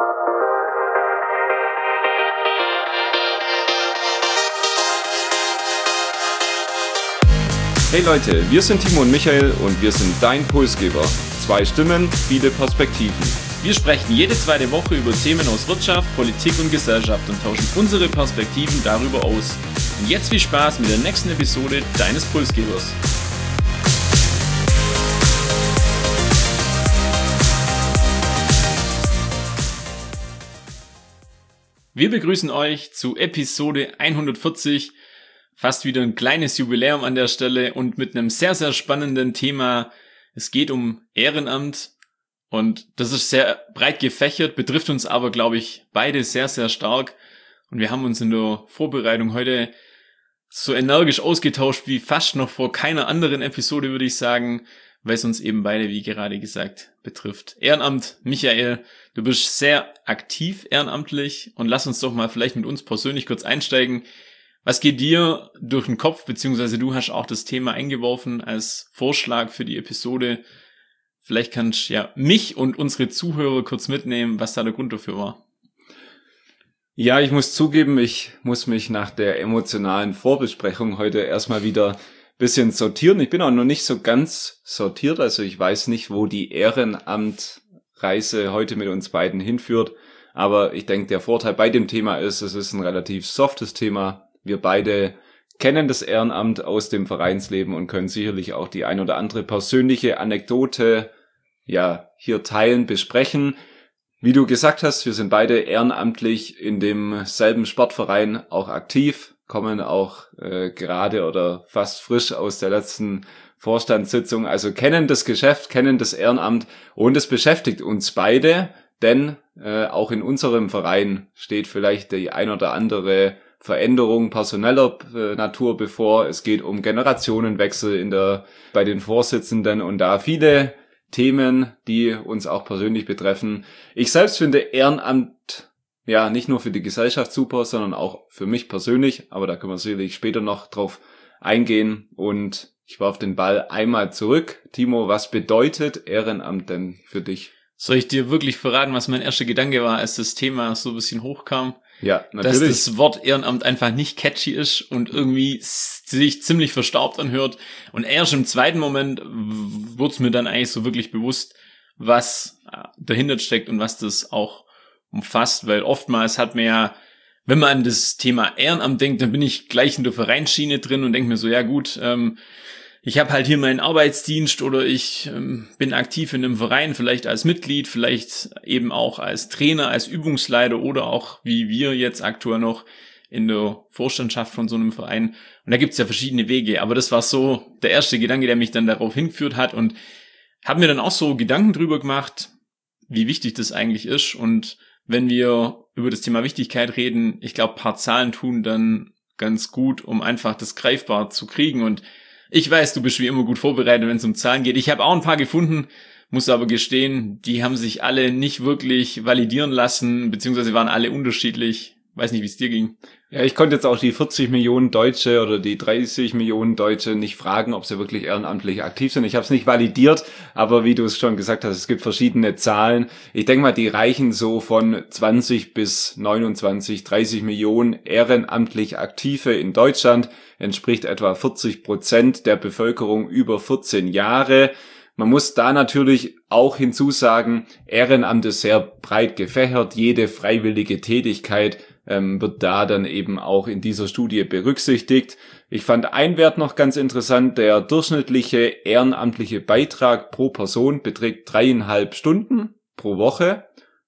Hey Leute, wir sind Timo und Michael und wir sind dein Impulsgeber. 2 Stimmen, viele Perspektiven. Wir sprechen jede zweite Woche über Themen aus Wirtschaft, Politik und Gesellschaft und tauschen unsere Perspektiven darüber aus. Und jetzt viel Spaß mit der nächsten Episode deines Pulsgebers. Wir begrüßen euch zu Episode 140. Fast wieder ein kleines Jubiläum an der Stelle und mit einem sehr, sehr spannenden Thema. Es geht um Ehrenamt und das ist sehr breit gefächert, betrifft uns aber, glaube ich, beide sehr, sehr stark. Und wir haben uns in der Vorbereitung heute so energisch ausgetauscht wie fast noch vor keiner anderen Episode, würde ich sagen, weil es uns eben beide, wie gerade gesagt, betrifft. Ehrenamt, Michael, du bist sehr aktiv ehrenamtlich und lass uns doch mal vielleicht mit uns persönlich kurz einsteigen. Was geht dir durch den Kopf, beziehungsweise du hast auch das Thema eingeworfen als Vorschlag für die Episode. Vielleicht kannst du ja mich und unsere Zuhörer kurz mitnehmen, was da der Grund dafür war. Ja, ich muss zugeben, ich muss mich nach der emotionalen Vorbesprechung heute erstmal wieder ein bisschen sortieren. Ich bin auch noch nicht so ganz sortiert, also ich weiß nicht, wo die Ehrenamtreise heute mit uns beiden hinführt. Aber ich denke, der Vorteil bei dem Thema ist, es ist ein relativ softes Thema. Wir beide kennen das Ehrenamt aus dem Vereinsleben und können sicherlich auch die ein oder andere persönliche Anekdote hier teilen, besprechen. Wie du gesagt hast, wir sind beide ehrenamtlich in demselben Sportverein auch aktiv, kommen auch gerade oder fast frisch aus der letzten Vorstandssitzung, also kennen das Geschäft, kennen das Ehrenamt und es beschäftigt uns beide, denn auch in unserem Verein steht vielleicht die ein oder andere Veränderung personeller Natur bevor. Es geht um Generationenwechsel bei den Vorsitzenden und da viele Themen, die uns auch persönlich betreffen. Ich selbst finde Ehrenamt nicht nur für die Gesellschaft super, sondern auch für mich persönlich, aber da können wir sicherlich später noch drauf eingehen und ich warf den Ball einmal zurück. Timo, was bedeutet Ehrenamt denn für dich? Soll ich dir wirklich verraten, was mein erster Gedanke war, als das Thema so ein bisschen hochkam? Ja, natürlich. Dass das Wort Ehrenamt einfach nicht catchy ist und irgendwie sich ziemlich verstaubt anhört. Und erst im zweiten Moment wurde es mir dann eigentlich so wirklich bewusst, was dahinter steckt und was das auch umfasst. Weil oftmals hat man ja, wenn man an das Thema Ehrenamt denkt, dann bin ich gleich in der Vereinsschiene drin und denke mir so, ja gut, ich habe halt hier meinen Arbeitsdienst oder ich bin aktiv in einem Verein, vielleicht als Mitglied, vielleicht eben auch als Trainer, als Übungsleiter oder auch wie wir jetzt aktuell noch in der Vorstandschaft von so einem Verein. Und da gibt's ja verschiedene Wege, aber das war so der erste Gedanke, der mich dann darauf hingeführt hat und habe mir dann auch so Gedanken drüber gemacht, wie wichtig das eigentlich ist. Und wenn wir über das Thema Wichtigkeit reden, ich glaube, ein paar Zahlen tun dann ganz gut, um einfach das greifbar zu kriegen. Und ich weiß, du bist wie immer gut vorbereitet, wenn es um Zahlen geht. Ich habe auch ein paar gefunden, muss aber gestehen, die haben sich alle nicht wirklich validieren lassen, beziehungsweise waren alle unterschiedlich. Weiß nicht, wie es dir ging. Ja, ich konnte jetzt auch die 40 Millionen Deutsche oder die 30 Millionen Deutsche nicht fragen, ob sie wirklich ehrenamtlich aktiv sind. Ich habe es nicht validiert, aber wie du es schon gesagt hast, es gibt verschiedene Zahlen. Ich denke mal, die reichen so von 20 bis 29, 30 Millionen ehrenamtlich Aktive in Deutschland. Entspricht etwa 40% der Bevölkerung über 14 Jahre. Man muss da natürlich auch hinzusagen, Ehrenamt ist sehr breit gefächert. Jede freiwillige Tätigkeit wird da dann eben auch in dieser Studie berücksichtigt. Ich fand einen Wert noch ganz interessant. Der durchschnittliche ehrenamtliche Beitrag pro Person beträgt 3,5 Stunden pro Woche,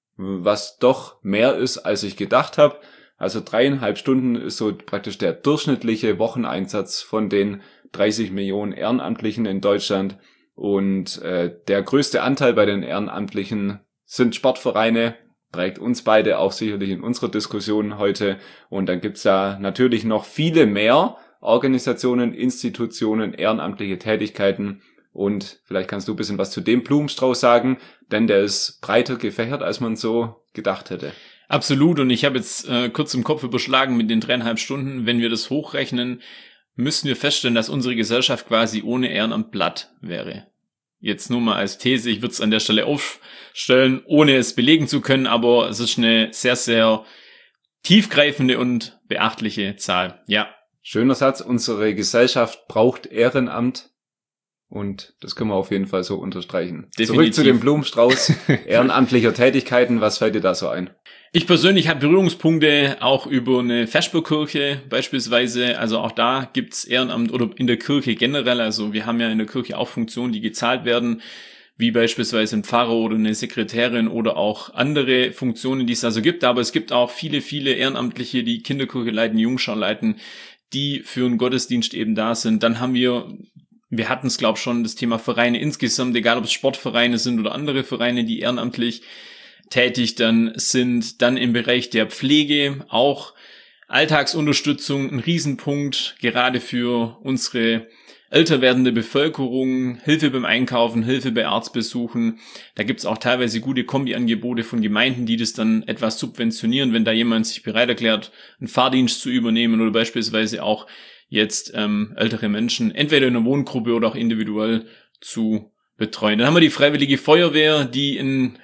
was doch mehr ist, als ich gedacht habe. Also 3,5 Stunden ist so praktisch der durchschnittliche Wocheneinsatz von den 30 Millionen Ehrenamtlichen in Deutschland. Und der größte Anteil bei den Ehrenamtlichen sind Sportvereine, prägt uns beide auch sicherlich in unserer Diskussion heute. Und dann gibt's da natürlich noch viele mehr Organisationen, Institutionen, ehrenamtliche Tätigkeiten. Und vielleicht kannst du ein bisschen was zu dem Blumenstrauß sagen, denn der ist breiter gefächert, als man so gedacht hätte. Absolut. Und ich habe jetzt kurz im Kopf überschlagen mit den 3,5 Stunden. Wenn wir das hochrechnen, müssen wir feststellen, dass unsere Gesellschaft quasi ohne Ehrenamt platt wäre. jetzt nur mal als These, ich würde es an der Stelle aufstellen, ohne es belegen zu können, aber es ist eine sehr, sehr tiefgreifende und beachtliche Zahl. Ja. Schöner Satz, unsere Gesellschaft braucht Ehrenamt und das können wir auf jeden Fall so unterstreichen. Definitiv. Zurück zu dem Blumenstrauß ehrenamtlicher Tätigkeiten, was fällt dir da so ein? Ich persönlich habe Berührungspunkte auch über eine Vesperkirche beispielsweise, also auch da gibt's Ehrenamt oder in der Kirche generell, also wir haben ja in der Kirche auch Funktionen, die gezahlt werden, wie beispielsweise ein Pfarrer oder eine Sekretärin oder auch andere Funktionen, die es also gibt, aber es gibt auch viele, viele Ehrenamtliche, die Kinderkirche leiten, Jungschar leiten, die für einen Gottesdienst eben da sind. Dann haben wir hatten es, glaube ich, schon, das Thema Vereine insgesamt, egal ob es Sportvereine sind oder andere Vereine, die ehrenamtlich tätig dann sind, dann im Bereich der Pflege, auch Alltagsunterstützung, ein Riesenpunkt, gerade für unsere älter werdende Bevölkerung, Hilfe beim Einkaufen, Hilfe bei Arztbesuchen. Da gibt's auch teilweise gute Kombiangebote von Gemeinden, die das dann etwas subventionieren, wenn da jemand sich bereit erklärt, einen Fahrdienst zu übernehmen oder beispielsweise auch jetzt ältere Menschen entweder in einer Wohngruppe oder auch individuell zu betreuen. Dann haben wir die Freiwillige Feuerwehr, die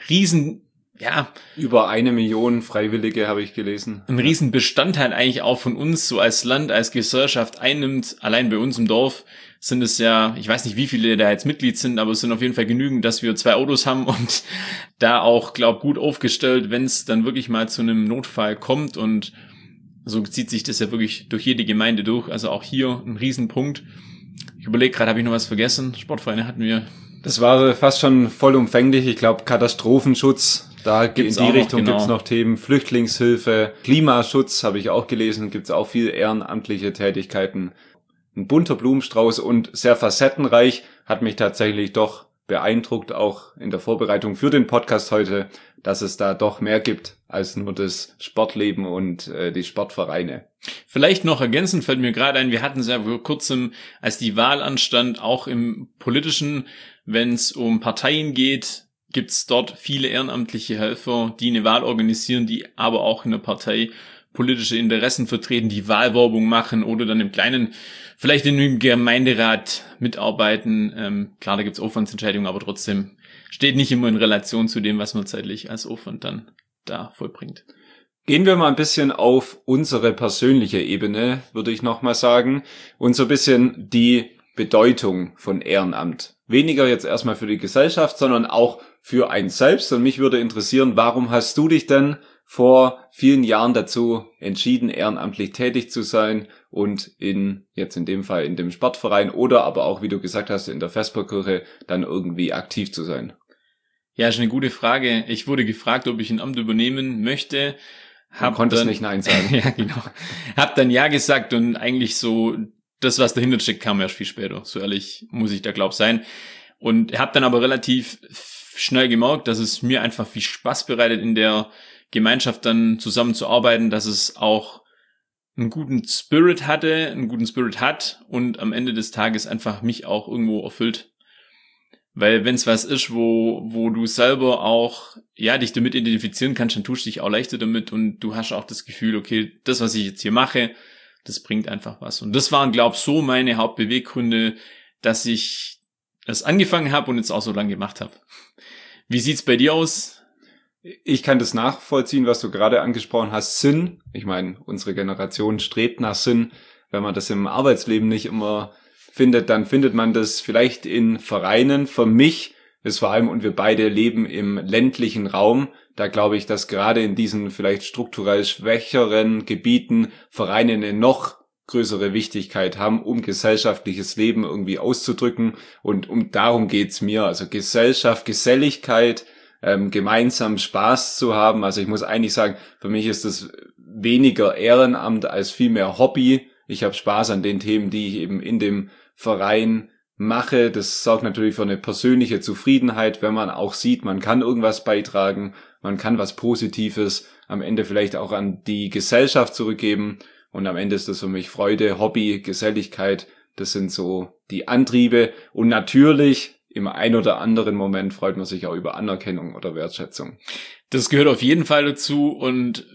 über 1 Million Freiwillige habe ich gelesen. Ein riesen Bestandteil eigentlich auch von uns so als Land, als Gesellschaft einnimmt. Allein bei uns im Dorf sind es ja, ich weiß nicht, wie viele da jetzt Mitglied sind, aber es sind auf jeden Fall genügend, dass wir 2 Autos haben und da auch, gut aufgestellt, wenn es dann wirklich mal zu einem Notfall kommt, und so zieht sich das ja wirklich durch jede Gemeinde durch. Also auch hier ein Riesenpunkt. Ich überlege gerade, habe ich noch was vergessen? Sportvereine hatten wir. Das war fast schon vollumfänglich. Ich glaube, Katastrophenschutz, da Gibt's in die Richtung genau. gibt's noch Themen. Flüchtlingshilfe, Klimaschutz habe ich auch gelesen, gibt's auch viel ehrenamtliche Tätigkeiten. Ein bunter Blumenstrauß und sehr facettenreich, hat mich tatsächlich doch beeindruckt, auch in der Vorbereitung für den Podcast heute, dass es da doch mehr gibt als nur das Sportleben und die Sportvereine. Vielleicht noch ergänzend fällt mir gerade ein, wir hatten es ja vor kurzem, als die Wahl anstand, auch im Politischen, wenn es um Parteien geht, gibt's dort viele ehrenamtliche Helfer, die eine Wahl organisieren, die aber auch in der Partei politische Interessen vertreten, die Wahlwerbung machen oder dann im Kleinen vielleicht in einem Gemeinderat mitarbeiten. Klar, da gibt's Aufwandsentscheidungen, aber trotzdem steht nicht immer in Relation zu dem, was man zeitlich als Aufwand dann da vollbringt. Gehen wir mal ein bisschen auf unsere persönliche Ebene, würde ich nochmal sagen, und so ein bisschen die Bedeutung von Ehrenamt. Weniger jetzt erstmal für die Gesellschaft, sondern auch für einen selbst. Und mich würde interessieren, warum hast du dich denn vor vielen Jahren dazu entschieden, ehrenamtlich tätig zu sein und jetzt in dem Fall in dem Sportverein oder aber auch, wie du gesagt hast, in der Vesperkirche dann irgendwie aktiv zu sein? Ja, ist eine gute Frage. Ich wurde gefragt, ob ich ein Amt übernehmen möchte. Du konntest nicht Nein sagen. Ja, genau. Hab dann Ja gesagt, und eigentlich so das, was dahinter steckt, kam erst viel später. So ehrlich muss ich da sein. Und hab dann aber relativ schnell gemerkt, dass es mir einfach viel Spaß bereitet, in der Gemeinschaft dann zusammenzuarbeiten, dass es auch einen guten Spirit hat und am Ende des Tages einfach mich auch irgendwo erfüllt. Weil wenn es was ist, wo du selber auch dich damit identifizieren kannst, dann tust du dich auch leichter damit und du hast auch das Gefühl, okay, das, was ich jetzt hier mache, das bringt einfach was. Und das waren, glaube ich, so meine Hauptbeweggründe, dass ich das angefangen habe und jetzt auch so lange gemacht habe. Wie sieht's bei dir aus? Ich kann das nachvollziehen, was du gerade angesprochen hast. Sinn. Ich meine, unsere Generation strebt nach Sinn. Wenn man das im Arbeitsleben nicht immer findet, dann findet man das vielleicht in Vereinen. Für mich ist vor allem, und wir beide leben im ländlichen Raum, da glaube ich, dass gerade in diesen vielleicht strukturell schwächeren Gebieten Vereine eine noch größere Wichtigkeit haben, um gesellschaftliches Leben irgendwie auszudrücken. Und darum geht's mir. Also Gesellschaft, Geselligkeit, gemeinsam Spaß zu haben. Also ich muss eigentlich sagen, für mich ist es weniger Ehrenamt als vielmehr Hobby. Ich habe Spaß an den Themen, die ich eben in dem Verein mache. Das sorgt natürlich für eine persönliche Zufriedenheit, wenn man auch sieht, man kann irgendwas beitragen, man kann was Positives am Ende vielleicht auch an die Gesellschaft zurückgeben. Und am Ende ist das für mich Freude, Hobby, Geselligkeit. Das sind so die Antriebe. Und natürlich im ein oder anderen Moment freut man sich auch über Anerkennung oder Wertschätzung. Das gehört auf jeden Fall dazu, und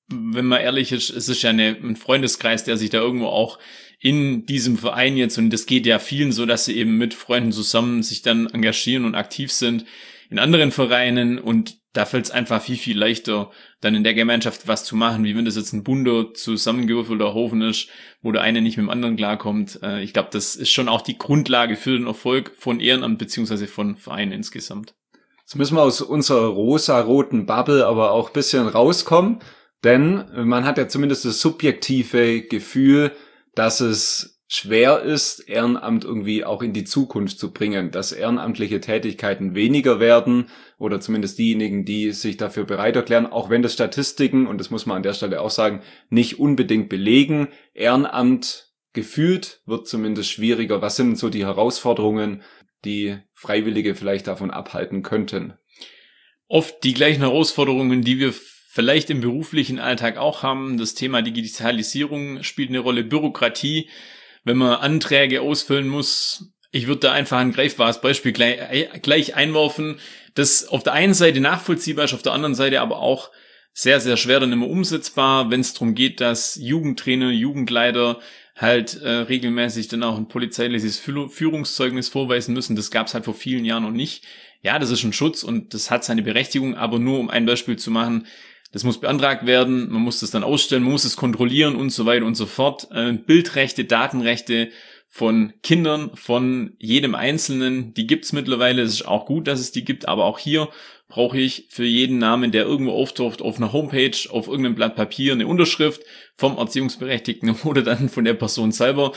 wenn man ehrlich ist, es ist ja ein Freundeskreis, der sich da irgendwo auch in diesem Verein jetzt, und das geht ja vielen so, dass sie eben mit Freunden zusammen sich dann engagieren und aktiv sind in anderen Vereinen, und da fällt es einfach viel, viel leichter, dann in der Gemeinschaft was zu machen, wie wenn das jetzt ein bunter, zusammengewürfelter Haufen ist, wo der eine nicht mit dem anderen klarkommt. Ich glaube, das ist schon auch die Grundlage für den Erfolg von Ehrenamt beziehungsweise von Vereinen insgesamt. Jetzt müssen wir aus unserer rosa-roten Bubble aber auch ein bisschen rauskommen, denn man hat ja zumindest das subjektive Gefühl, dass es schwer ist, Ehrenamt irgendwie auch in die Zukunft zu bringen, dass ehrenamtliche Tätigkeiten weniger werden oder zumindest diejenigen, die sich dafür bereit erklären, auch wenn das Statistiken, und das muss man an der Stelle auch sagen, nicht unbedingt belegen. Ehrenamt gefühlt wird zumindest schwieriger. Was sind so die Herausforderungen, die Freiwillige vielleicht davon abhalten könnten? Oft die gleichen Herausforderungen, die wir vielleicht im beruflichen Alltag auch haben. Das Thema Digitalisierung spielt eine Rolle, Bürokratie, wenn man Anträge ausfüllen muss. Ich würde da einfach ein greifbares Beispiel gleich einwerfen, das auf der einen Seite nachvollziehbar ist, auf der anderen Seite aber auch sehr, sehr schwer dann immer umsetzbar, wenn es darum geht, dass Jugendtrainer, Jugendleiter halt regelmäßig dann auch ein polizeiliches Führungszeugnis vorweisen müssen. Das gab es halt vor vielen Jahren noch nicht. Ja, das ist ein Schutz und das hat seine Berechtigung, aber nur um ein Beispiel zu machen, das muss beantragt werden, man muss das dann ausstellen, man muss es kontrollieren und so weiter und so fort. Bildrechte, Datenrechte von Kindern, von jedem Einzelnen, die gibt's mittlerweile. Es ist auch gut, dass es die gibt, aber auch hier brauche ich für jeden Namen, der irgendwo auftaucht, auf einer Homepage, auf irgendeinem Blatt Papier, eine Unterschrift vom Erziehungsberechtigten oder dann von der Person selber.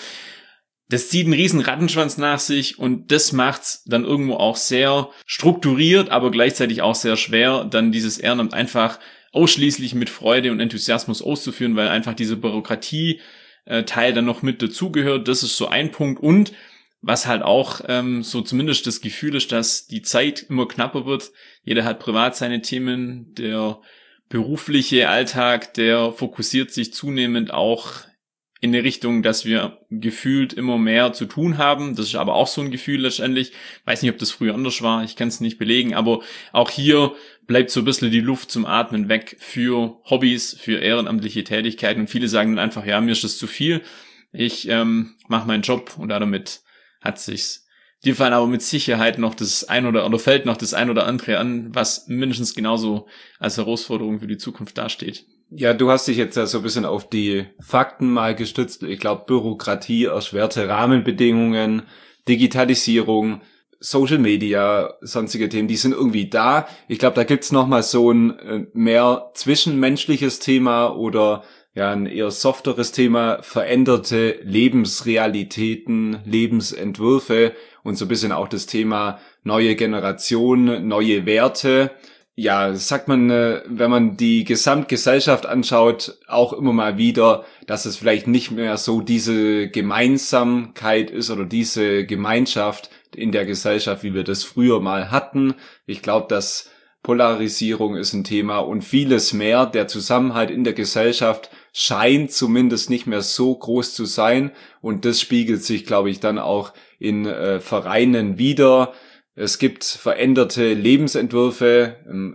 Das zieht einen riesen Rattenschwanz nach sich und das macht's dann irgendwo auch sehr strukturiert, aber gleichzeitig auch sehr schwer, dann dieses Ehrenamt einfach ausschließlich mit Freude und Enthusiasmus auszuführen, weil einfach diese Bürokratie-Teil dann noch mit dazugehört. Das ist so ein Punkt. Und was halt auch so zumindest das Gefühl ist, dass die Zeit immer knapper wird. Jeder hat privat seine Themen. Der berufliche Alltag, der fokussiert sich zunehmend auch in die Richtung, dass wir gefühlt immer mehr zu tun haben. Das ist aber auch so ein Gefühl letztendlich. Weiß nicht, ob das früher anders war. Ich kann es nicht belegen. Aber auch hier bleibt so ein bisschen die Luft zum Atmen weg für Hobbys, für ehrenamtliche Tätigkeiten. Und viele sagen dann einfach, ja, mir ist das zu viel. Ich mache meinen Job und damit hat sich's. Dir fallen aber mit Sicherheit noch fällt noch das ein oder andere an, was mindestens genauso als Herausforderung für die Zukunft dasteht. Ja, du hast dich jetzt ja so ein bisschen auf die Fakten mal gestützt. Ich glaube, Bürokratie, erschwerte Rahmenbedingungen, Digitalisierung, Social Media, sonstige Themen, die sind irgendwie da. Ich glaube, da gibt's noch mal so ein mehr zwischenmenschliches Thema oder ja ein eher softeres Thema, veränderte Lebensrealitäten, Lebensentwürfe und so ein bisschen auch das Thema neue Generation, neue Werte. Ja, sagt man, wenn man die Gesamtgesellschaft anschaut, auch immer mal wieder, dass es vielleicht nicht mehr so diese Gemeinsamkeit ist oder diese Gemeinschaft in der Gesellschaft, wie wir das früher mal hatten. Ich glaube, dass Polarisierung ist ein Thema und vieles mehr. Der Zusammenhalt in der Gesellschaft scheint zumindest nicht mehr so groß zu sein und das spiegelt sich, glaube ich, dann auch in Vereinen wider. Es gibt veränderte Lebensentwürfe,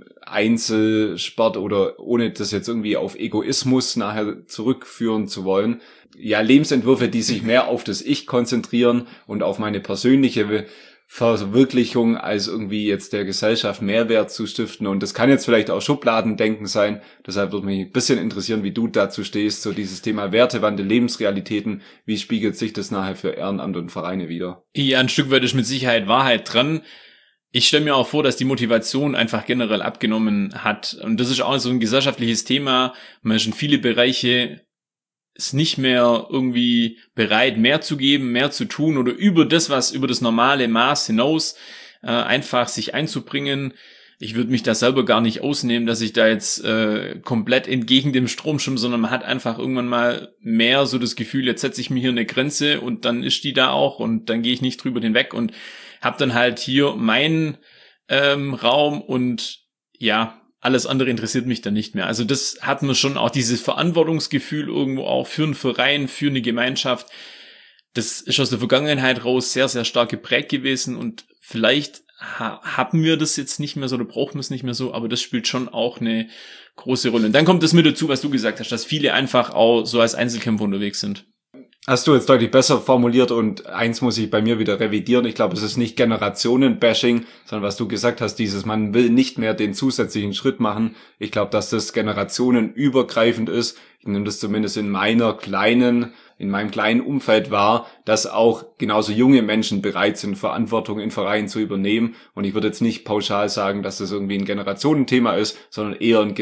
Einzelsport oder ohne das jetzt irgendwie auf Egoismus nachher zurückführen zu wollen. Ja, Lebensentwürfe, die sich mehr auf das Ich konzentrieren und auf meine persönliche Verwirklichung als irgendwie jetzt der Gesellschaft Mehrwert zu stiften. Und das kann jetzt vielleicht auch Schubladendenken sein. Deshalb würde mich ein bisschen interessieren, wie du dazu stehst, so dieses Thema Wertewandel, Lebensrealitäten. Wie spiegelt sich das nachher für Ehrenamt und Vereine wider? Ja, ein Stück weit ist mit Sicherheit Wahrheit dran. Ich stelle mir auch vor, dass die Motivation einfach generell abgenommen hat. Und das ist auch so ein gesellschaftliches Thema. Man ist in viele Bereiche ist nicht mehr irgendwie bereit, mehr zu geben, mehr zu tun oder über das normale Maß hinaus einfach sich einzubringen. Ich würde mich da selber gar nicht ausnehmen, dass ich da jetzt komplett entgegen dem Strom schwimme, sondern man hat einfach irgendwann mal mehr so das Gefühl, jetzt setze ich mir hier eine Grenze und dann ist die da auch und dann gehe ich nicht drüber hinweg und habe dann halt hier meinen Raum und ja, alles andere interessiert mich dann nicht mehr. Also das hat man schon auch dieses Verantwortungsgefühl irgendwo auch für einen Verein, für eine Gemeinschaft. Das ist aus der Vergangenheit raus sehr, sehr stark geprägt gewesen und vielleicht haben wir das jetzt nicht mehr so oder brauchen wir es nicht mehr so, aber das spielt schon auch eine große Rolle. Und dann kommt das mit dazu, was du gesagt hast, dass viele einfach auch so als Einzelkämpfer unterwegs sind. Hast du jetzt deutlich besser formuliert und eins muss ich bei mir wieder revidieren. Ich glaube, es ist nicht Generationen-Bashing, sondern was du gesagt hast, man will nicht mehr den zusätzlichen Schritt machen. Ich glaube, dass das generationenübergreifend ist. Ich nehme das zumindest in meinem kleinen Umfeld wahr, dass auch genauso junge Menschen bereit sind, Verantwortung in Vereinen zu übernehmen. Und ich würde jetzt nicht pauschal sagen, dass das irgendwie ein Generationenthema ist, sondern eher eine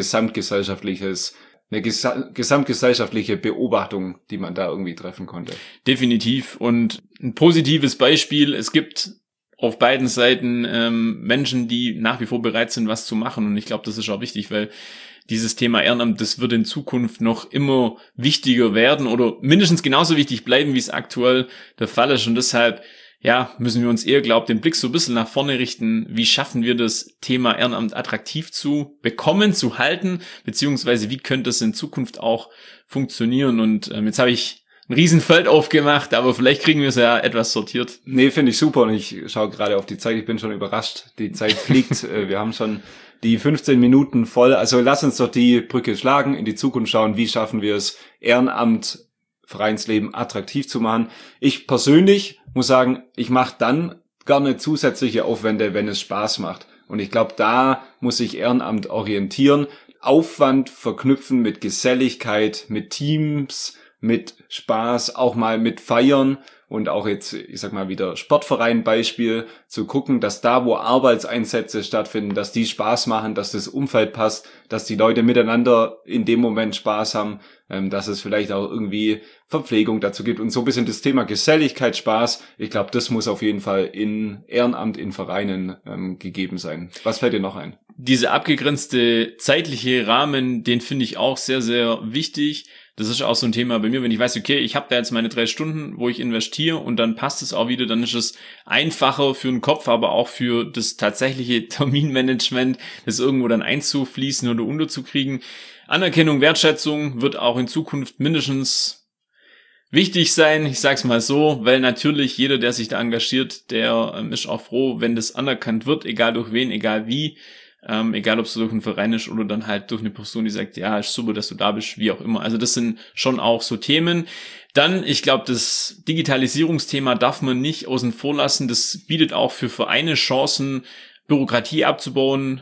gesamtgesellschaftliche Beobachtung, die man da irgendwie treffen konnte. Definitiv. Und ein positives Beispiel, es gibt auf beiden Seiten Menschen, die nach wie vor bereit sind, was zu machen. Und ich glaube, das ist auch wichtig, weil dieses Thema Ehrenamt, das wird in Zukunft noch immer wichtiger werden oder mindestens genauso wichtig bleiben, wie es aktuell der Fall ist. Und deshalb müssen wir uns eher, den Blick so ein bisschen nach vorne richten. Wie schaffen wir das Thema Ehrenamt attraktiv zu bekommen, zu halten, beziehungsweise wie könnte es in Zukunft auch funktionieren? Und jetzt habe ich ein Riesenfeld aufgemacht, aber vielleicht kriegen wir es ja etwas sortiert. Nee, finde ich super und ich schaue gerade auf die Zeit, ich bin schon überrascht. Die Zeit fliegt, wir haben schon die 15 Minuten voll. Also lass uns doch die Brücke schlagen, in die Zukunft schauen, wie schaffen wir es, Ehrenamt, Vereinsleben attraktiv zu machen. Ich persönlich muss sagen, ich mache dann gerne zusätzliche Aufwände, wenn es Spaß macht. Und ich glaube, da muss sich Ehrenamt orientieren. Aufwand verknüpfen mit Geselligkeit, mit Teams, mit Spaß, auch mal mit Feiern und auch jetzt, ich sag mal wieder Sportverein-Beispiel, zu gucken, dass da, wo Arbeitseinsätze stattfinden, dass die Spaß machen, dass das Umfeld passt, dass die Leute miteinander in dem Moment Spaß haben, dass es vielleicht auch irgendwie Verpflegung dazu gibt und so ein bisschen das Thema Geselligkeit, Spaß. Ich glaube, das muss auf jeden Fall in Ehrenamt, in Vereinen gegeben sein. Was fällt dir noch ein? Diese abgegrenzte zeitliche Rahmen, den finde ich auch sehr, sehr wichtig. Das ist auch so ein Thema bei mir, wenn ich weiß, okay, ich habe da jetzt meine 3 Stunden, wo ich investiere und dann passt es auch wieder, dann ist es einfacher für den Kopf, aber auch für das tatsächliche Terminmanagement, das irgendwo dann einzufließen oder unterzukriegen. Anerkennung, Wertschätzung wird auch in Zukunft mindestens wichtig sein, ich sag's mal so, weil natürlich jeder, der sich da engagiert, der ist auch froh, wenn das anerkannt wird, egal durch wen, egal wie. Egal ob es durch einen Verein ist oder dann halt durch eine Person, die sagt, ja, ist super, dass du da bist, wie auch immer. Also das sind schon auch so Themen. Dann, ich glaube, das Digitalisierungsthema darf man nicht außen vor lassen. Das bietet auch für Vereine Chancen, Bürokratie abzubauen,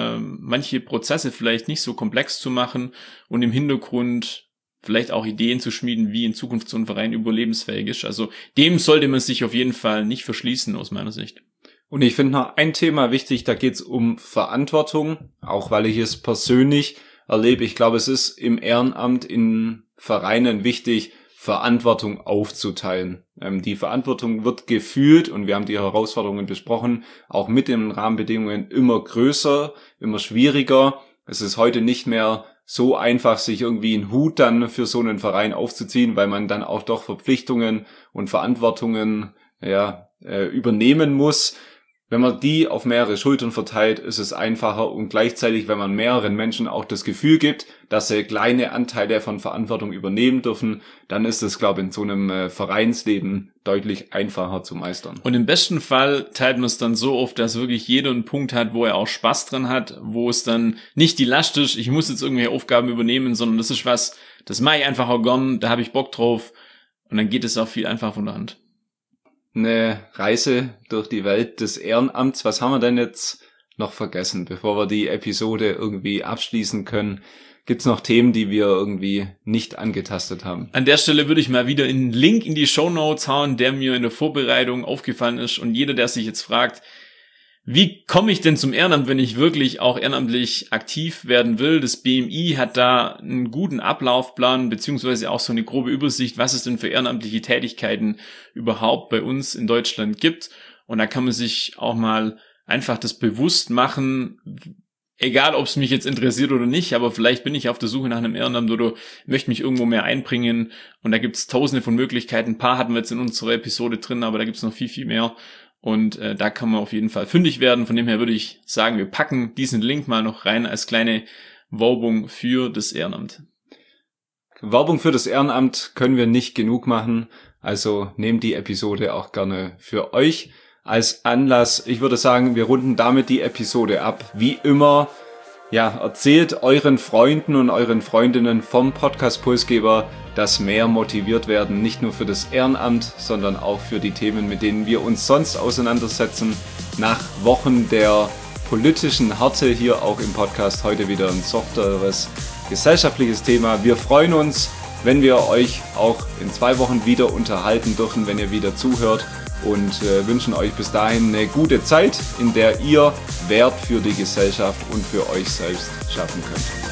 manche Prozesse vielleicht nicht so komplex zu machen und im Hintergrund vielleicht auch Ideen zu schmieden, wie in Zukunft so ein Verein überlebensfähig ist. Also dem sollte man sich auf jeden Fall nicht verschließen, aus meiner Sicht. Und ich finde noch ein Thema wichtig, da geht's um Verantwortung, auch weil ich es persönlich erlebe. Ich glaube, es ist im Ehrenamt in Vereinen wichtig, Verantwortung aufzuteilen. Die Verantwortung wird gefühlt, und wir haben die Herausforderungen besprochen, auch mit den Rahmenbedingungen immer größer, immer schwieriger. Es ist heute nicht mehr so einfach, sich irgendwie einen Hut dann für so einen Verein aufzuziehen, weil man dann auch doch Verpflichtungen und Verantwortungen übernehmen muss. Wenn man die auf mehrere Schultern verteilt, ist es einfacher und gleichzeitig, wenn man mehreren Menschen auch das Gefühl gibt, dass sie kleine Anteile von Verantwortung übernehmen dürfen, dann ist es, glaube ich, in so einem Vereinsleben deutlich einfacher zu meistern. Und im besten Fall teilt man es dann so auf, dass wirklich jeder einen Punkt hat, wo er auch Spaß dran hat, wo es dann nicht die Last ist, ich muss jetzt irgendwelche Aufgaben übernehmen, sondern das ist was, das mache ich einfach auch gern, da habe ich Bock drauf und dann geht es auch viel einfacher von der Hand. Eine Reise durch die Welt des Ehrenamts. Was haben wir denn jetzt noch vergessen, bevor wir die Episode irgendwie abschließen können? Gibt's noch Themen, die wir irgendwie nicht angetastet haben? An der Stelle würde ich mal wieder einen Link in die Shownotes hauen, der mir in der Vorbereitung aufgefallen ist. Und jeder, der sich jetzt fragt, wie komme ich denn zum Ehrenamt, wenn ich wirklich auch ehrenamtlich aktiv werden will? Das BMI hat da einen guten Ablaufplan, beziehungsweise auch so eine grobe Übersicht, was es denn für ehrenamtliche Tätigkeiten überhaupt bei uns in Deutschland gibt. Und da kann man sich auch mal einfach das bewusst machen, egal ob es mich jetzt interessiert oder nicht, aber vielleicht bin ich auf der Suche nach einem Ehrenamt oder möchte mich irgendwo mehr einbringen. Und da gibt es tausende von Möglichkeiten. Ein paar hatten wir jetzt in unserer Episode drin, aber da gibt es noch viel, viel mehr. Und da kann man auf jeden Fall fündig werden. Von dem her würde ich sagen, wir packen diesen Link mal noch rein als kleine Werbung für das Ehrenamt. Werbung für das Ehrenamt können wir nicht genug machen. Also nehmt die Episode auch gerne für euch. als Anlass. Ich würde sagen, wir runden damit die Episode ab. Wie immer, ja, erzählt euren Freunden und euren Freundinnen vom Podcast Pulsgeber, dass mehr motiviert werden, nicht nur für das Ehrenamt, sondern auch für die Themen, mit denen wir uns sonst auseinandersetzen. Nach Wochen der politischen Härte hier auch im Podcast heute wieder ein softeres gesellschaftliches Thema. Wir freuen uns, wenn wir euch auch in 2 Wochen wieder unterhalten dürfen, wenn ihr wieder zuhört, und wünschen euch bis dahin eine gute Zeit, in der ihr Wert für die Gesellschaft und für euch selbst schaffen könnt.